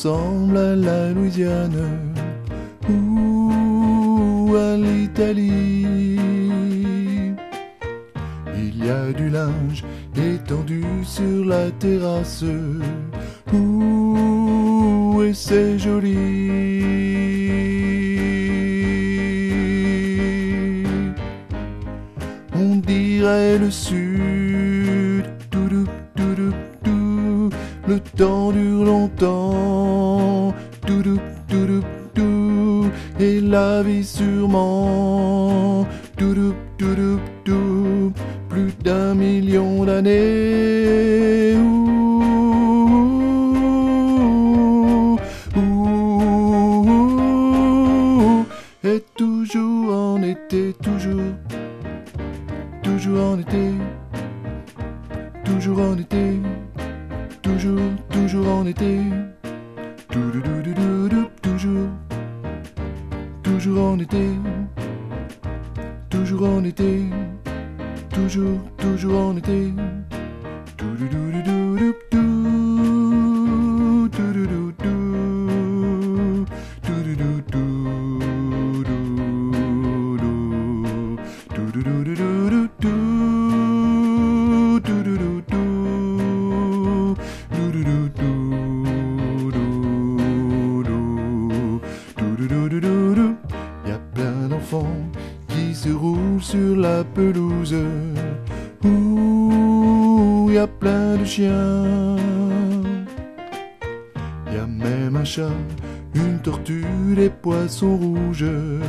ressemble à la Louisiane ou à l'Italie. Il y a du linge étendu sur la terrasse, ouh, et c'est joli. On dirait le sud, touloup, touloup, touloup. Le temps dure longtemps, touloup, touloup, touloup. Et la vie sûrement, touloup, touloup, touloup. Plus d'1 million d'années. Ouh, ouh, ouh. Et toujours en été, toujours en été, toujours en été, toujours en été, toujours en été, toujours en été, toujours en été. Y a plein d'enfants qui se roulent sur la pelouse. Ouh, y a plein de chiens. Y a même un chat, une tortue, des poissons rouges.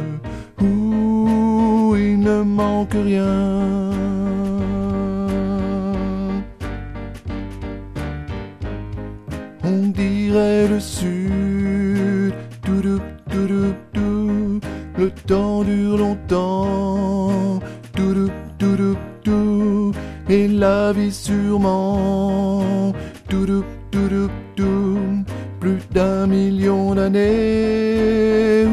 Ouh, il ne manque rien. On dirait le sud, touloup, touloup, touloup. Le temps dure longtemps, touloup, touloup, touloup. Et la vie sûrement, touloup, touloup, touloup. Plus d'1 million d'années.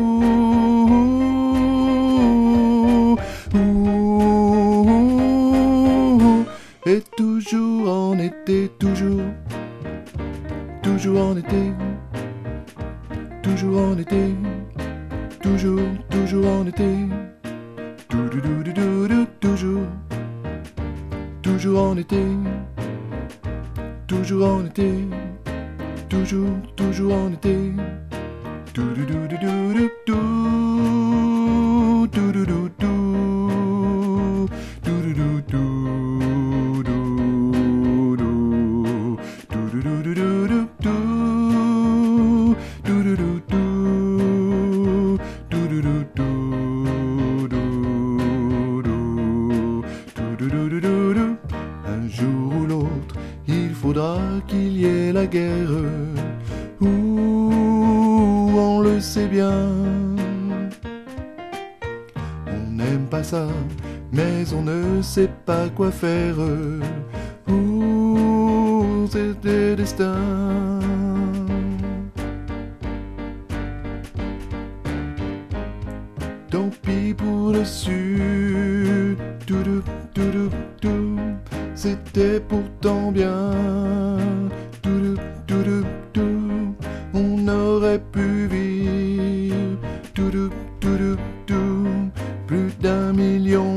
Ouh, ouh, ouh. Et toujours en été, toujours en été, toujours en été, toujours en été, toujours en été, toujours en été, toujours en été. Un jour ou l'autre, il faudra qu'il y ait la guerre. Ouh, on le sait bien. On n'aime pas ça, mais on ne sait pas quoi faire. Ouh, c'est des destins. Tant pis pour le sud, touloup, touloup, touloup. C'était pourtant bien, touloup, touloup, touloup. On aurait pu vivre, touloup, touloup, touloup. Plus d'1 million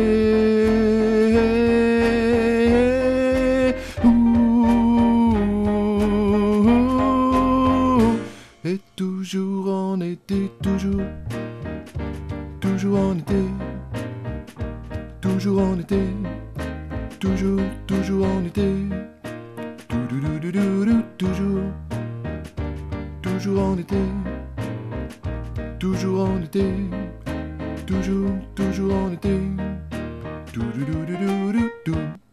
d'années. Ouh, et toujours en été, toujours en été, toujours en été, toujours en été, toujours en été, toujours en été, toujours en été.